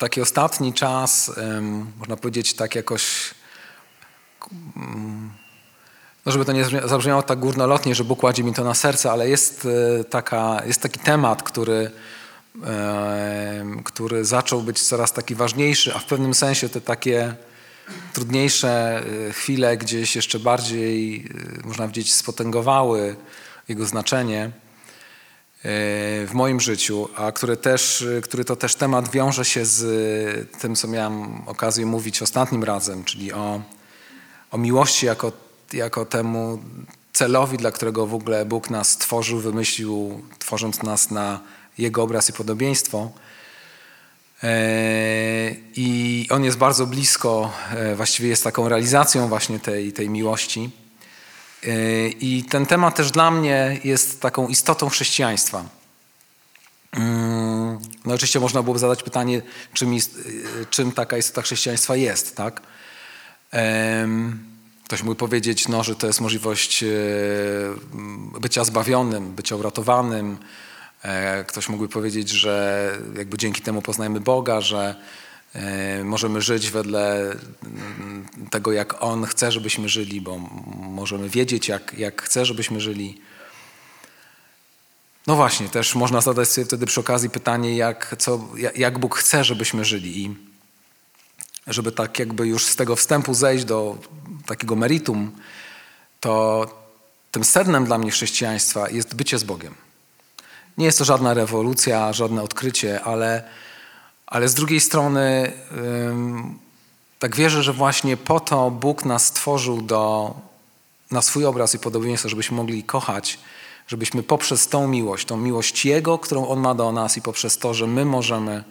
taki ostatni czas, można powiedzieć tak jakoś, no żeby to nie zabrzmiało tak górnolotnie, że Bóg kładzie mi to na serce, ale jest taki temat, który zaczął być coraz taki ważniejszy, a w pewnym sensie te takie trudniejsze chwile gdzieś jeszcze bardziej, można powiedzieć, spotęgowały jego znaczenie w moim życiu, a który to też temat wiąże się z tym, co miałem okazję mówić ostatnim razem, czyli o miłości jako temu celowi, dla którego w ogóle Bóg nas stworzył, wymyślił, tworząc nas na Jego obraz i podobieństwo. I on jest bardzo blisko, właściwie jest taką realizacją właśnie tej miłości. I ten temat też dla mnie jest taką istotą chrześcijaństwa. No oczywiście można byłoby zadać pytanie, czym taka istota chrześcijaństwa jest, tak? Ktoś mógł powiedzieć, no, że to jest możliwość bycia zbawionym, bycia uratowanym. Ktoś mógłby powiedzieć, że jakby dzięki temu poznajemy Boga, że możemy żyć wedle tego, jak On chce, żebyśmy żyli, bo możemy wiedzieć, jak chce, żebyśmy żyli. No właśnie, też można zadać sobie wtedy przy okazji pytanie, jak Bóg chce, żebyśmy żyli. I żeby tak jakby już z tego wstępu zejść do takiego meritum, to tym sednem dla mnie chrześcijaństwa jest bycie z Bogiem. Nie jest to żadna rewolucja, żadne odkrycie, ale z drugiej strony tak wierzę, że właśnie po to Bóg nas stworzył na swój obraz i podobieństwo, żebyśmy mogli kochać, żebyśmy poprzez tą miłość Jego, którą On ma do nas i poprzez to, że my możemy,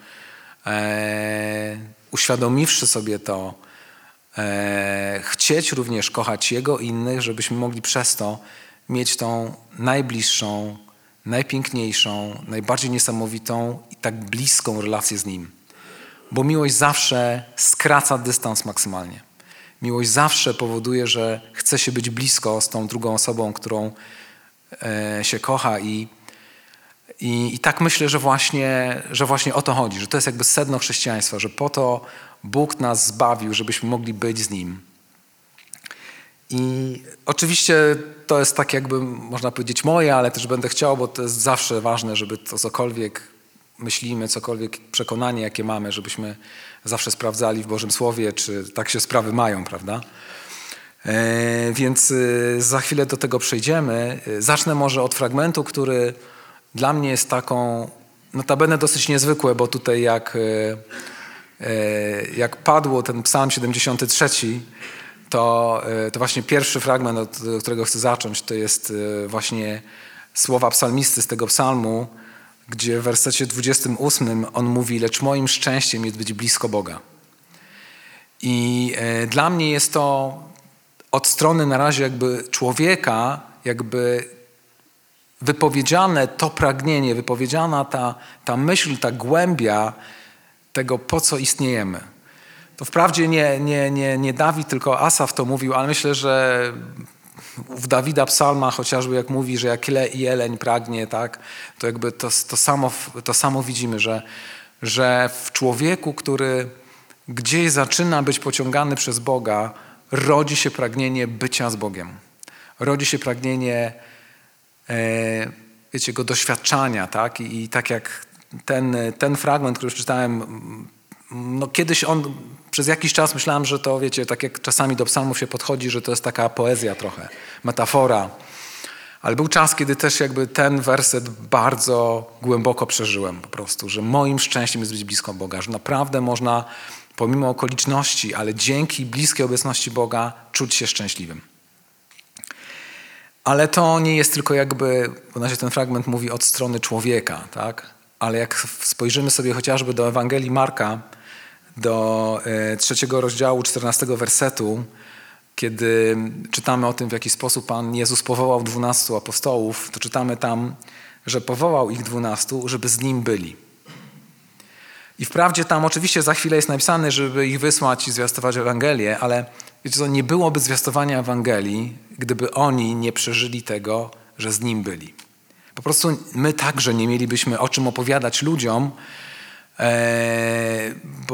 uświadomiwszy sobie to, chcieć również kochać Jego i innych, żebyśmy mogli przez to mieć tą najbliższą, najpiękniejszą, najbardziej niesamowitą i tak bliską relację z Nim. Bo miłość zawsze skraca dystans maksymalnie. Miłość zawsze powoduje, że chce się być blisko z tą drugą osobą, którą się kocha i tak myślę, że właśnie o to chodzi, że to jest jakby sedno chrześcijaństwa, że po to Bóg nas zbawił, żebyśmy mogli być z Nim. I oczywiście to jest tak jakby, można powiedzieć, moje, ale też będę chciał, bo to jest zawsze ważne, żeby to cokolwiek myślimy, cokolwiek przekonanie, jakie mamy, żebyśmy zawsze sprawdzali w Bożym Słowie, czy tak się sprawy mają, prawda? Więc za chwilę do tego przejdziemy. Zacznę może od fragmentu, który dla mnie jest taką, notabene dosyć niezwykłe, bo tutaj jak padło ten psalm 73, to właśnie pierwszy fragment, od którego chcę zacząć, to jest właśnie słowa psalmisty z tego psalmu, gdzie w wersecie 28 on mówi: lecz moim szczęściem jest być blisko Boga. I dla mnie jest to od strony na razie jakby człowieka, jakby wypowiedziane to pragnienie, wypowiedziana ta myśl, ta głębia tego, po co istniejemy. To wprawdzie nie Dawid, tylko Asaf to mówił, ale myślę, że w Dawida psalma chociażby jak mówi, że jak jeleń pragnie, tak, to jakby to samo widzimy, że w człowieku, który gdzieś zaczyna być pociągany przez Boga, rodzi się pragnienie bycia z Bogiem. Rodzi się pragnienie, wiecie, go doświadczania, tak? I tak jak ten fragment, który przeczytałem, no kiedyś przez jakiś czas myślałem, że to, wiecie, tak jak czasami do psalmów się podchodzi, że to jest taka poezja trochę, metafora. Ale był czas, kiedy też jakby ten werset bardzo głęboko przeżyłem po prostu, że moim szczęściem jest być blisko Boga, że naprawdę można pomimo okoliczności, ale dzięki bliskiej obecności Boga czuć się szczęśliwym. Ale to nie jest tylko jakby, bo na razie ten fragment mówi od strony człowieka, tak? Ale jak spojrzymy sobie chociażby do Ewangelii Marka, do 3 rozdziału 14 wersetu, kiedy czytamy o tym, w jaki sposób Pan Jezus powołał 12 apostołów, to czytamy tam, że powołał ich 12, żeby z Nim byli. I wprawdzie tam oczywiście za chwilę jest napisane, żeby ich wysłać i zwiastować Ewangelię, ale wiecie co, nie byłoby zwiastowania Ewangelii, gdyby oni nie przeżyli tego, że z Nim byli. Po prostu my także nie mielibyśmy o czym opowiadać ludziom,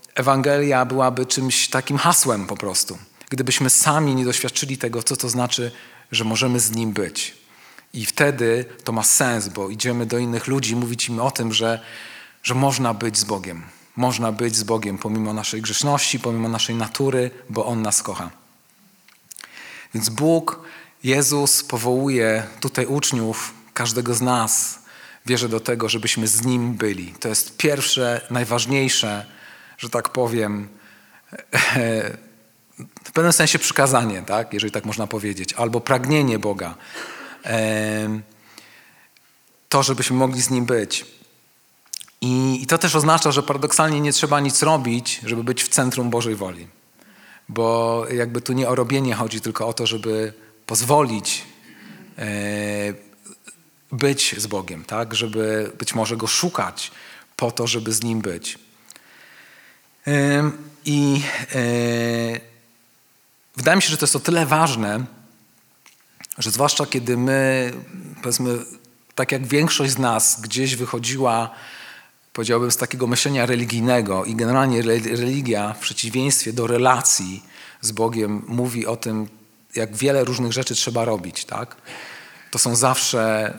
Ewangelia byłaby czymś takim hasłem po prostu. Gdybyśmy sami nie doświadczyli tego, co to znaczy, że możemy z Nim być. I wtedy to ma sens, bo idziemy do innych ludzi mówić im o tym, że można być z Bogiem. Można być z Bogiem pomimo naszej grzeszności, pomimo naszej natury, bo On nas kocha. Więc Bóg, Jezus powołuje tutaj uczniów, każdego z nas, wierzę do tego, żebyśmy z Nim byli. To jest pierwsze, najważniejsze, że tak powiem, w pewnym sensie przykazanie, tak? Jeżeli tak można powiedzieć, albo pragnienie Boga. To, żebyśmy mogli z Nim być. I to też oznacza, że paradoksalnie nie trzeba nic robić, żeby być w centrum Bożej woli. Bo jakby tu nie o robienie chodzi, tylko o to, żeby pozwolić być z Bogiem, tak? Żeby być może Go szukać po to, żeby z Nim być. Wydaje mi się, że to jest o tyle ważne, że zwłaszcza kiedy my, powiedzmy, tak jak większość z nas gdzieś wychodziła, powiedziałbym, z takiego myślenia religijnego i generalnie religia w przeciwieństwie do relacji z Bogiem mówi o tym, jak wiele różnych rzeczy trzeba robić, tak? To są zawsze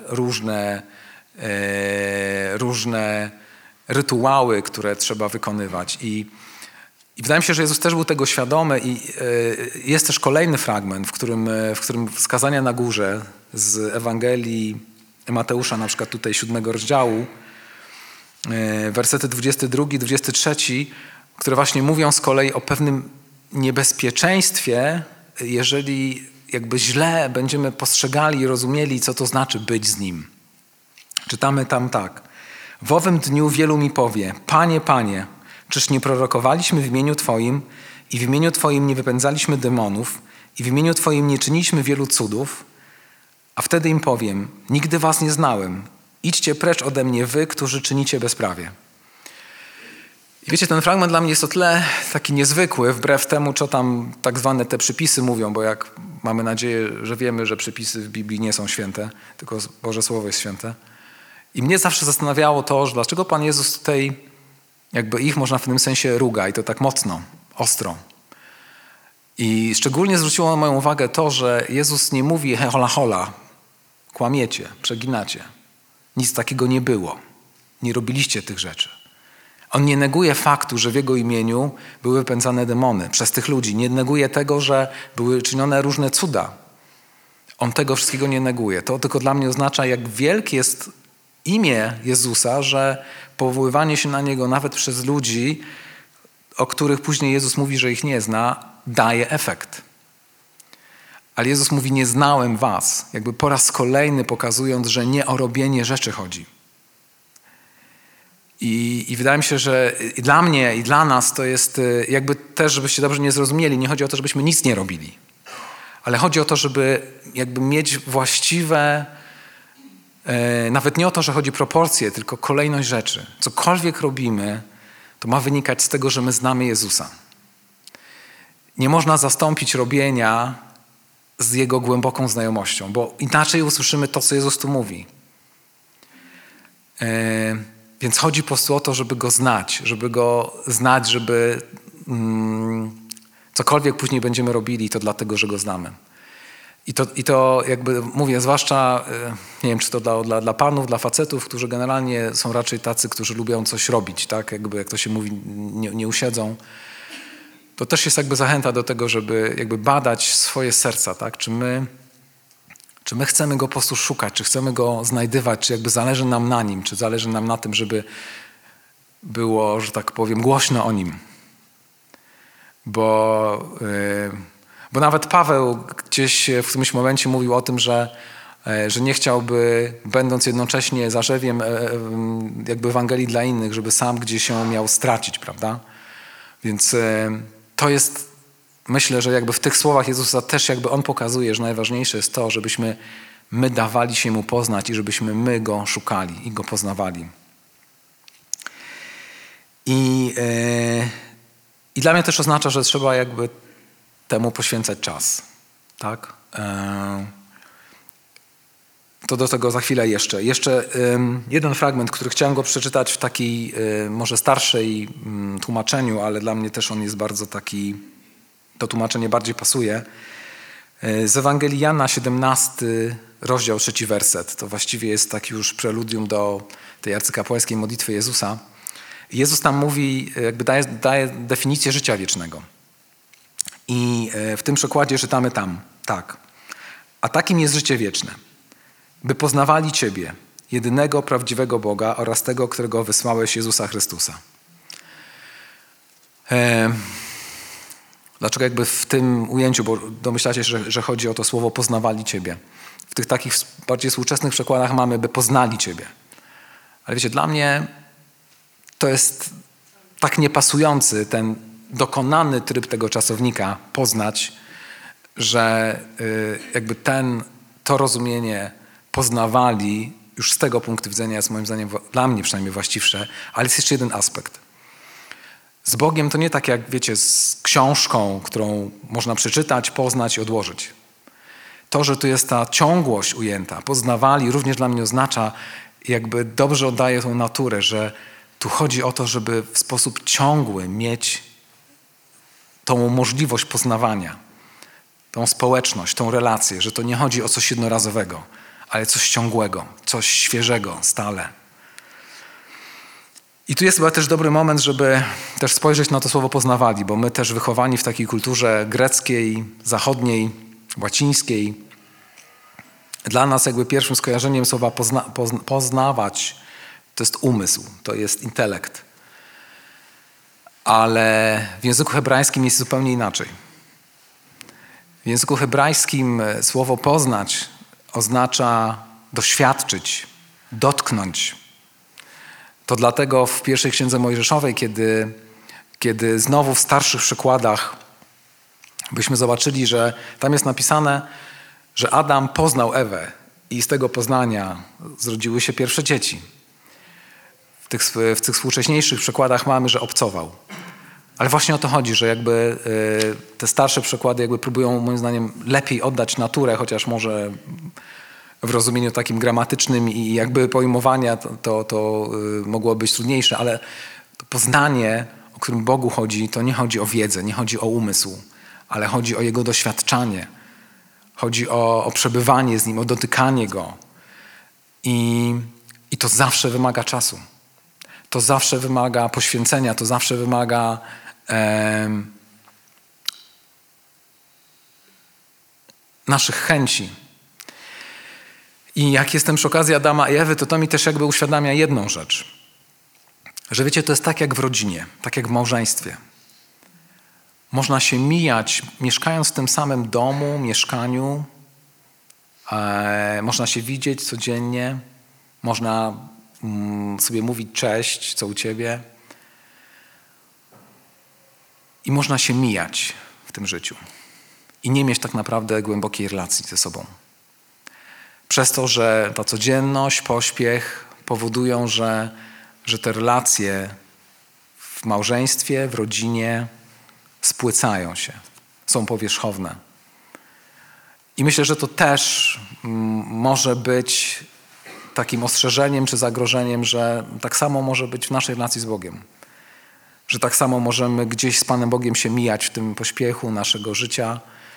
różne rytuały, które trzeba wykonywać. I wydaje mi się, że Jezus też był tego świadomy i jest też kolejny fragment, w którym wskazania na górze z Ewangelii Mateusza, na przykład tutaj 7 rozdziału, wersety 22, 23, które właśnie mówią z kolei o pewnym niebezpieczeństwie, jeżeli jakby źle będziemy postrzegali i rozumieli, co to znaczy być z Nim. Czytamy tam tak. W owym dniu wielu mi powie, Panie, Panie, czyż nie prorokowaliśmy w imieniu Twoim i w imieniu Twoim nie wypędzaliśmy demonów i w imieniu Twoim nie czyniliśmy wielu cudów? A wtedy im powiem, nigdy was nie znałem. Idźcie precz ode mnie wy, którzy czynicie bezprawie. I wiecie, ten fragment dla mnie jest o tyle taki niezwykły, wbrew temu, co tam tak zwane te przypisy mówią, bo jak mamy nadzieję, że wiemy, że przypisy w Biblii nie są święte, tylko Boże Słowo jest święte. I mnie zawsze zastanawiało to, że dlaczego Pan Jezus tutaj jakby ich można w pewnym sensie ruga i to tak mocno, ostro. I szczególnie zwróciło moją uwagę to, że Jezus nie mówi hola hola, kłamiecie, przeginacie. Nic takiego nie było. Nie robiliście tych rzeczy. On nie neguje faktu, że w Jego imieniu były wypędzane demony przez tych ludzi. Nie neguje tego, że były czynione różne cuda. On tego wszystkiego nie neguje. To tylko dla mnie oznacza, jak wielkie jest imię Jezusa, że powoływanie się na Niego nawet przez ludzi, o których później Jezus mówi, że ich nie zna, daje efekt. Ale Jezus mówi, nie znałem was, jakby po raz kolejny pokazując, że nie o robienie rzeczy chodzi. I wydaje mi się, że i dla mnie, i dla nas to jest jakby też, żebyście dobrze nie zrozumieli, nie chodzi o to, żebyśmy nic nie robili. Ale chodzi o to, żeby jakby mieć właściwe, nawet nie o to, że chodzi o proporcje, tylko kolejność rzeczy. Cokolwiek robimy, to ma wynikać z tego, że my znamy Jezusa. Nie można zastąpić robienia z Jego głęboką znajomością, bo inaczej usłyszymy to, co Jezus tu mówi. Więc chodzi po prostu o to, żeby Go znać, żeby cokolwiek później będziemy robili, to dlatego, że Go znamy. I to jakby mówię, zwłaszcza, nie wiem, czy to dla panów, dla facetów, którzy generalnie są raczej tacy, którzy lubią coś robić, tak? Jakby, jak to się mówi, nie usiedzą. To też jest jakby zachęta do tego, żeby jakby badać swoje serca, tak? Czy my chcemy Go po prostu szukać, czy chcemy Go znajdywać, czy jakby zależy nam na Nim, czy zależy nam na tym, żeby było, że tak powiem, głośno o Nim. Bo nawet Paweł gdzieś w którymś momencie mówił o tym, że nie chciałby, będąc jednocześnie zarzewiem jakby Ewangelii dla innych, żeby sam gdzieś się miał stracić, prawda? Więc to jest, myślę, że jakby w tych słowach Jezusa też jakby On pokazuje, że najważniejsze jest to, żebyśmy my dawali się Mu poznać i żebyśmy my Go szukali i Go poznawali. I dla mnie też oznacza, że trzeba jakby temu poświęcać czas. Tak? To do tego za chwilę jeszcze. Jeszcze jeden fragment, który chciałem go przeczytać w takiej może starszej tłumaczeniu, ale dla mnie też on jest bardzo taki, to tłumaczenie bardziej pasuje. Z Ewangelii Jana, 17 rozdział, 3 werset. To właściwie jest taki już preludium do tej arcykapłańskiej modlitwy Jezusa. Jezus tam mówi, jakby daje definicję życia wiecznego. I w tym przekładzie czytamy tam, tak. A takim jest życie wieczne, by poznawali Ciebie, jedynego prawdziwego Boga oraz tego, którego wysłałeś, Jezusa Chrystusa. Dlaczego jakby w tym ujęciu, bo domyślacie się, że chodzi o to słowo poznawali Ciebie. W tych takich bardziej współczesnych przekładach mamy, by poznali Ciebie. Ale wiecie, dla mnie to jest tak niepasujący ten dokonany tryb tego czasownika poznać, że jakby to rozumienie poznawali już z tego punktu widzenia jest moim zdaniem, dla mnie przynajmniej właściwsze, ale jest jeszcze jeden aspekt. Z Bogiem to nie tak jak, wiecie, z książką, którą można przeczytać, poznać i odłożyć. To, że tu jest ta ciągłość ujęta, poznawali, również dla mnie oznacza, jakby dobrze oddaje tą naturę, że tu chodzi o to, żeby w sposób ciągły mieć tą możliwość poznawania, tą społeczność, tą relację, że to nie chodzi o coś jednorazowego, ale coś ciągłego, coś świeżego, stale. I tu jest chyba też dobry moment, żeby też spojrzeć na to słowo poznawali, bo my też wychowani w takiej kulturze greckiej, zachodniej, łacińskiej, dla nas jakby pierwszym skojarzeniem słowa poznawać to jest umysł, to jest intelekt. Ale w języku hebrajskim jest zupełnie inaczej. W języku hebrajskim słowo poznać oznacza doświadczyć, dotknąć. To dlatego w pierwszej Księdze Mojżeszowej, kiedy znowu w starszych przykładach byśmy zobaczyli, że tam jest napisane, że Adam poznał Ewę i z tego poznania zrodziły się pierwsze dzieci. W tych współcześniejszych przykładach mamy, że obcował. Ale właśnie o to chodzi, że jakby te starsze przykłady jakby próbują moim zdaniem lepiej oddać naturę, chociaż może w rozumieniu takim gramatycznym i jakby pojmowania to mogło być trudniejsze, ale to poznanie, o którym Bogu chodzi, to nie chodzi o wiedzę, nie chodzi o umysł, ale chodzi o Jego doświadczanie. Chodzi o przebywanie z Nim, o dotykanie Go. I to zawsze wymaga czasu. To zawsze wymaga poświęcenia, to zawsze wymaga naszych chęci. I jak jestem przy okazji Adama i Ewy, to mi też jakby uświadamia jedną rzecz. Że wiecie, to jest tak jak w rodzinie, tak jak w małżeństwie. Można się mijać, mieszkając w tym samym domu, mieszkaniu. Można się widzieć codziennie. Można sobie mówić cześć, co u ciebie. I można się mijać w tym życiu. I nie mieć tak naprawdę głębokiej relacji ze sobą. Przez to, że ta codzienność, pośpiech powodują, że te relacje w małżeństwie, w rodzinie spłycają się, są powierzchowne. I myślę, że to też może być takim ostrzeżeniem czy zagrożeniem, że tak samo może być w naszej relacji z Bogiem. Że tak samo możemy gdzieś z Panem Bogiem się mijać w tym pośpiechu naszego życia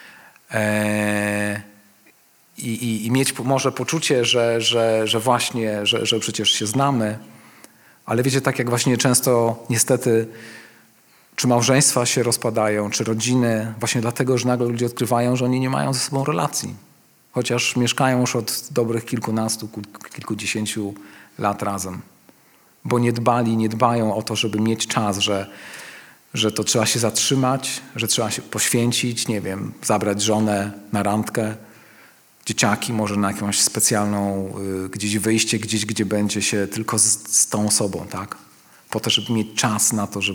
i mieć może poczucie, że właśnie, że przecież się znamy, ale wiecie, tak jak właśnie często niestety czy małżeństwa się rozpadają, czy rodziny, właśnie dlatego, że nagle ludzie odkrywają, że oni nie mają ze sobą relacji. Chociaż mieszkają już od dobrych kilkunastu, kilkudziesięciu lat razem. Bo nie dbają o to, żeby mieć czas, że to trzeba się zatrzymać, że trzeba się poświęcić, nie wiem, zabrać żonę na randkę, dzieciaki może na jakąś specjalną gdzieś wyjście, gdzieś, gdzie będzie się tylko z tą osobą, tak? Po to, żeby mieć czas na to,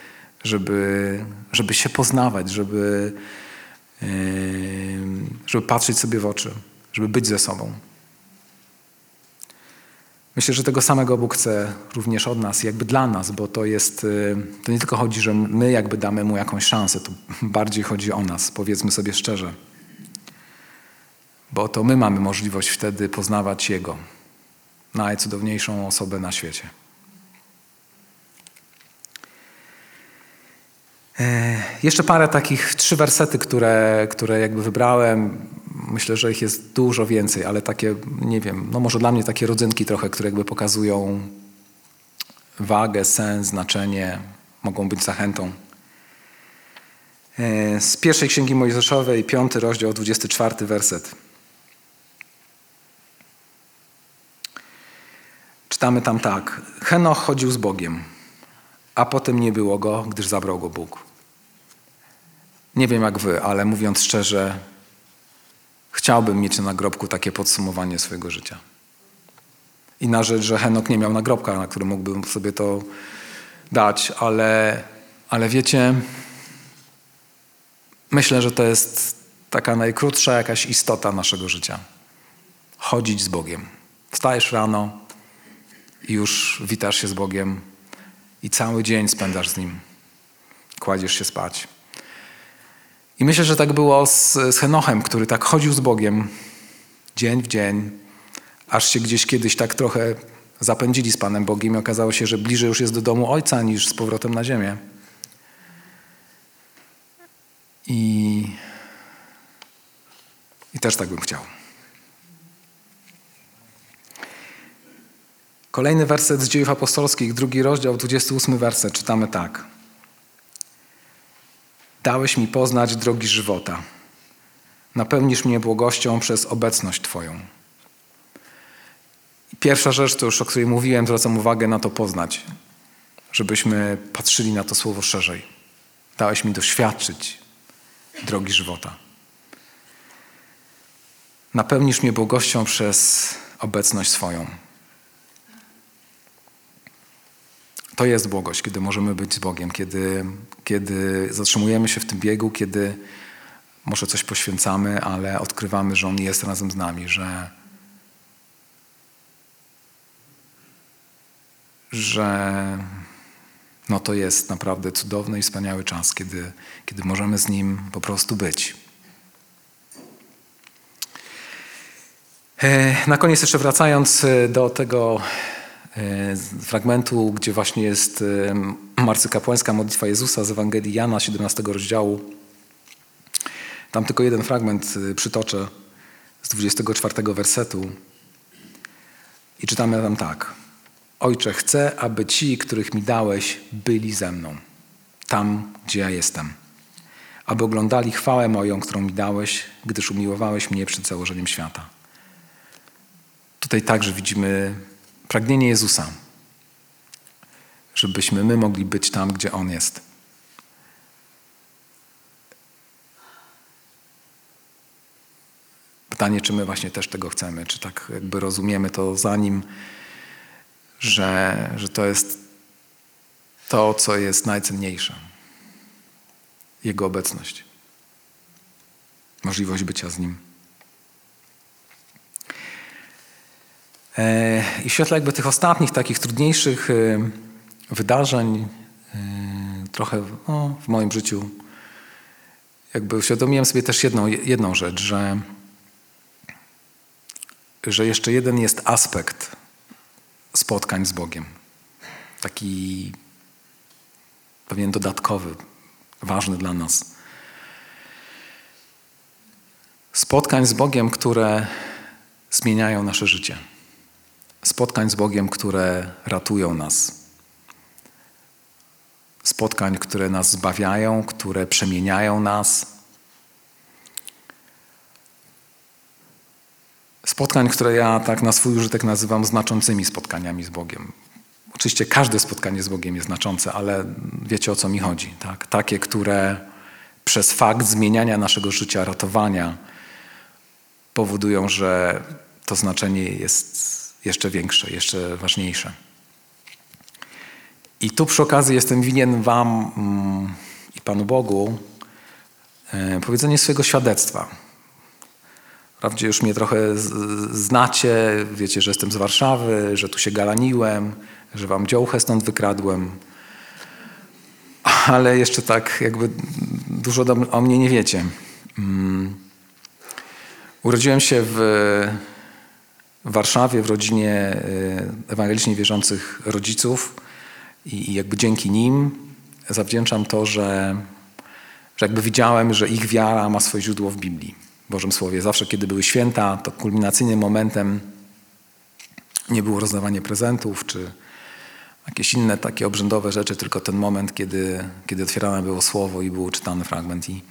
żeby się poznawać, żeby patrzeć sobie w oczy, żeby być ze sobą. Myślę, że tego samego Bóg chce również od nas, jakby dla nas, bo to nie tylko chodzi, że my jakby damy Mu jakąś szansę, to bardziej chodzi o nas, powiedzmy sobie szczerze. bo to my mamy możliwość wtedy poznawać Jego, najcudowniejszą osobę na świecie. Jeszcze parę takich 3 wersety, które jakby wybrałem. Myślę, że ich jest dużo więcej, ale takie, nie wiem, no może dla mnie takie rodzynki trochę, które jakby pokazują wagę, sens, znaczenie, mogą być zachętą. Z pierwszej Księgi Mojżeszowej, 5 rozdział, 24 werset. Czytamy tam tak. Henoch chodził z Bogiem, a potem nie było go, gdyż zabrał go Bóg. Nie wiem jak wy, ale mówiąc szczerze, chciałbym mieć na nagrobku takie podsumowanie swojego życia. I na rzecz, że Henok nie miał nagrobka, na którym mógłbym sobie to dać, ale wiecie, myślę, że to jest taka najkrótsza jakaś istota naszego życia. Chodzić z Bogiem. Wstajesz rano i już witasz się z Bogiem i cały dzień spędzasz z Nim. Kładziesz się spać. I myślę, że tak było z Henochem, który tak chodził z Bogiem dzień w dzień, aż się gdzieś kiedyś tak trochę zapędzili z Panem Bogiem i okazało się, że bliżej już jest do domu Ojca niż z powrotem na ziemię. I też tak bym chciał. Kolejny werset z Dziejów Apostolskich, 2 rozdział, 28 werset. Czytamy tak. Dałeś mi poznać drogi żywota. Napełnisz mnie błogością przez obecność Twoją. I pierwsza rzecz, to już o której mówiłem, zwracam uwagę na to poznać. Żebyśmy patrzyli na to słowo szerzej. Dałeś mi doświadczyć drogi żywota. Napełnisz mnie błogością przez obecność swoją. To jest błogość, kiedy możemy być z Bogiem, kiedy zatrzymujemy się w tym biegu, kiedy może coś poświęcamy, ale odkrywamy, że On jest razem z nami, że no to jest naprawdę cudowny i wspaniały czas, kiedy możemy z Nim po prostu być. Na koniec jeszcze wracając do tego fragmentu, gdzie właśnie jest arcykapłańska modlitwa Jezusa z Ewangelii Jana, 17 rozdziału. Tam tylko jeden fragment przytoczę z 24 wersetu. I czytamy tam tak. Ojcze, chcę, aby ci, których mi dałeś, byli ze mną, tam, gdzie ja jestem. Aby oglądali chwałę moją, którą mi dałeś, gdyż umiłowałeś mnie przed założeniem świata. Tutaj także widzimy pragnienie Jezusa, żebyśmy my mogli być tam, gdzie On jest. Pytanie, czy my właśnie też tego chcemy, czy tak jakby rozumiemy to za Nim, że to jest to, co jest najcenniejsze. Jego obecność. Możliwość bycia z Nim. I w świetle jakby tych ostatnich, takich trudniejszych wydarzeń, trochę w moim życiu, jakby uświadomiłem sobie też jedną rzecz, że jeszcze jeden jest aspekt spotkań z Bogiem. Taki pewien dodatkowy, ważny dla nas. Spotkań z Bogiem, które zmieniają nasze życie. Spotkań z Bogiem, które ratują nas. Spotkań, które nas zbawiają, które przemieniają nas. Spotkań, które ja tak na swój użytek nazywam znaczącymi spotkaniami z Bogiem. Oczywiście każde spotkanie z Bogiem jest znaczące, ale wiecie, o co mi chodzi. Tak? Takie, które przez fakt zmieniania naszego życia, ratowania powodują, że to znaczenie jest jeszcze większe, jeszcze ważniejsze. I tu przy okazji jestem winien wam i Panu Bogu powiedzenie swojego świadectwa. Wprawdzie już mnie trochę znacie, wiecie, że jestem z Warszawy, że tu się galaniłem, że wam dziołchę stąd wykradłem, ale jeszcze tak jakby dużo o mnie nie wiecie. Urodziłem się w Warszawie w rodzinie ewangelicznie wierzących rodziców i jakby dzięki nim zawdzięczam to, że jakby widziałem, że ich wiara ma swoje źródło w Biblii, w Bożym Słowie. Zawsze, kiedy były święta, to kulminacyjnym momentem nie było rozdawanie prezentów czy jakieś inne takie obrzędowe rzeczy, tylko ten moment, kiedy otwierane było Słowo i był czytany fragment. I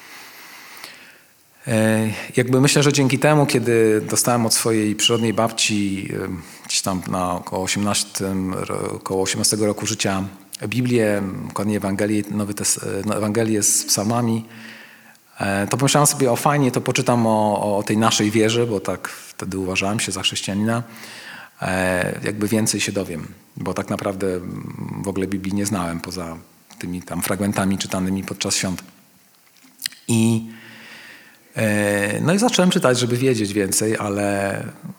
jakby myślę, że dzięki temu, kiedy dostałem od swojej przyrodniej babci gdzieś tam na około 18 roku życia Biblię, dokładnie Ewangelię z psalmami, to pomyślałem sobie, o fajnie, to poczytam o tej naszej wierze, bo tak wtedy uważałem się za chrześcijanina, jakby więcej się dowiem, bo tak naprawdę w ogóle Biblii nie znałem poza tymi tam fragmentami czytanymi podczas świąt. No i zacząłem czytać, żeby wiedzieć więcej, ale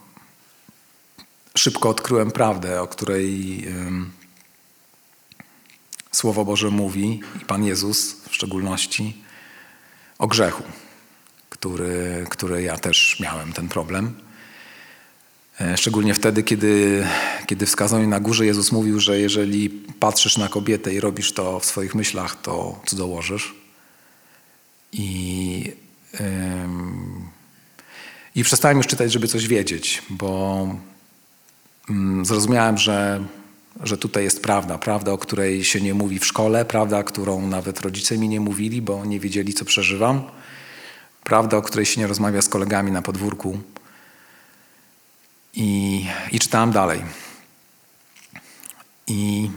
szybko odkryłem prawdę, o której Słowo Boże mówi i Pan Jezus w szczególności o grzechu, który ja też miałem ten problem. Szczególnie wtedy, kiedy w skazaniu na górze Jezus mówił, że jeżeli patrzysz na kobietę i robisz to w swoich myślach, to cudzołożysz. I przestałem już czytać, żeby coś wiedzieć, bo zrozumiałem, że tutaj jest prawda, o której się nie mówi w szkole, prawda, którą nawet rodzice mi nie mówili, bo nie wiedzieli, co przeżywam, prawda, o której się nie rozmawia z kolegami na podwórku. I czytałem dalej. I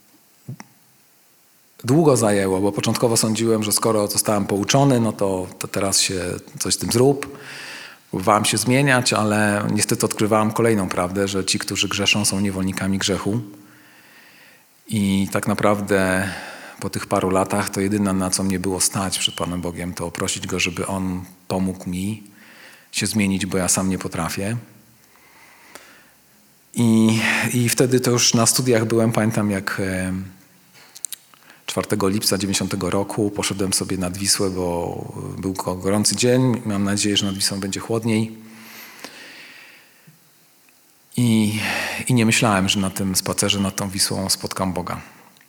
długo zajęło, bo początkowo sądziłem, że skoro zostałem pouczony, no to teraz się coś z tym zrób. Próbowałem się zmieniać, ale niestety odkrywałem kolejną prawdę, że ci, którzy grzeszą, są niewolnikami grzechu. I tak naprawdę po tych paru latach to jedyne, na co mnie było stać przed Panem Bogiem, to prosić Go, żeby On pomógł mi się zmienić, bo ja sam nie potrafię. I wtedy to już na studiach byłem, pamiętam jak 4 lipca 90 roku poszedłem sobie nad Wisłę, bo był gorący dzień. Mam nadzieję, że nad Wisłą będzie chłodniej. I nie myślałem, że na tym spacerze nad tą Wisłą spotkam Boga.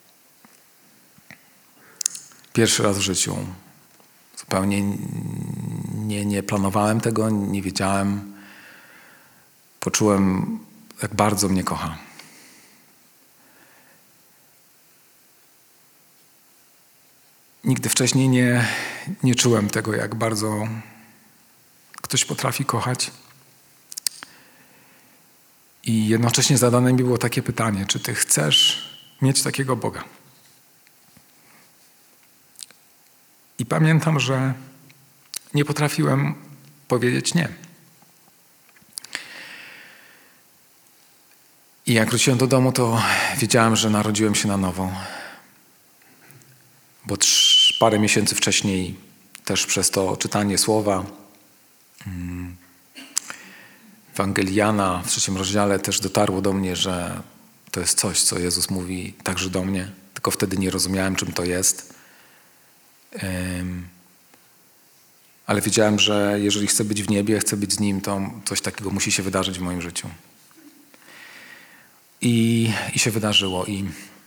Pierwszy raz w życiu. Zupełnie nie planowałem tego, nie wiedziałem. Poczułem, jak bardzo mnie kocha. Nigdy wcześniej nie czułem tego, jak bardzo ktoś potrafi kochać. I jednocześnie zadane mi było takie pytanie, czy ty chcesz mieć takiego Boga? I pamiętam, że nie potrafiłem powiedzieć nie. I jak wróciłem do domu, to wiedziałem, że narodziłem się na nowo. Bo parę miesięcy wcześniej też przez to czytanie słowa Ewangelii Jana w 3 rozdziale też dotarło do mnie, że to jest coś, co Jezus mówi także do mnie. Tylko wtedy nie rozumiałem, czym to jest. Ale wiedziałem, że jeżeli chcę być w niebie, chcę być z Nim, to coś takiego musi się wydarzyć w moim życiu. I się wydarzyło. I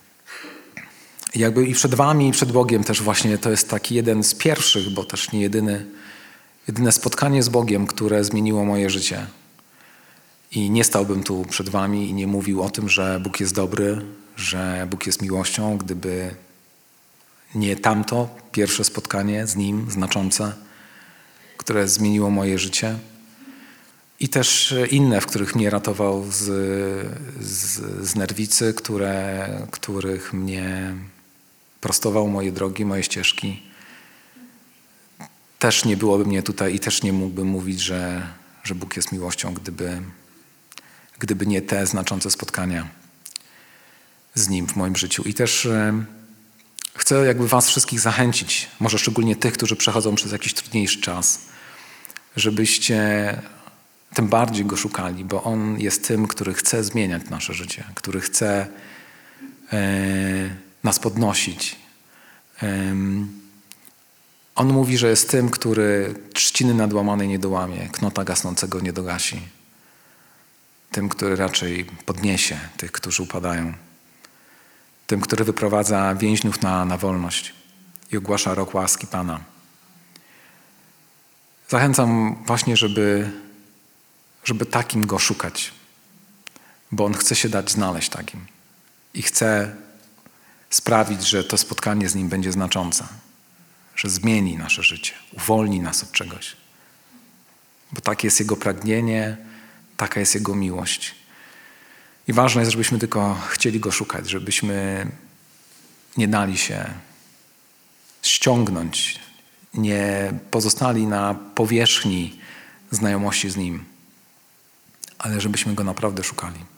przed wami, i przed Bogiem też właśnie to jest taki jeden z pierwszych, bo też nie jedyne spotkanie z Bogiem, które zmieniło moje życie. I nie stałbym tu przed wami i nie mówił o tym, że Bóg jest dobry, że Bóg jest miłością, gdyby nie tamto pierwsze spotkanie z Nim, znaczące, które zmieniło moje życie. I też inne, w których mnie ratował z nerwicy, których mnie prostował moje drogi, moje ścieżki. Też nie byłoby mnie tutaj i też nie mógłbym mówić, że Bóg jest miłością, gdyby nie te znaczące spotkania z Nim w moim życiu. I też chcę was wszystkich zachęcić, może szczególnie tych, którzy przechodzą przez jakiś trudniejszy czas, żebyście tym bardziej Go szukali, bo On jest tym, który chce zmieniać nasze życie, który chce nas podnosić. On mówi, że jest tym, który trzciny nadłamanej nie dołamie, knota gasnącego nie dogasi. Tym, który raczej podniesie tych, którzy upadają. Tym, który wyprowadza więźniów na wolność i ogłasza rok łaski Pana. Zachęcam właśnie, żeby takim Go szukać, bo On chce się dać znaleźć takim i chce sprawić, że to spotkanie z Nim będzie znaczące, że zmieni nasze życie, uwolni nas od czegoś. Bo takie jest Jego pragnienie, taka jest Jego miłość. I ważne jest, żebyśmy tylko chcieli Go szukać, żebyśmy nie dali się ściągnąć, nie pozostali na powierzchni znajomości z Nim, ale żebyśmy Go naprawdę szukali.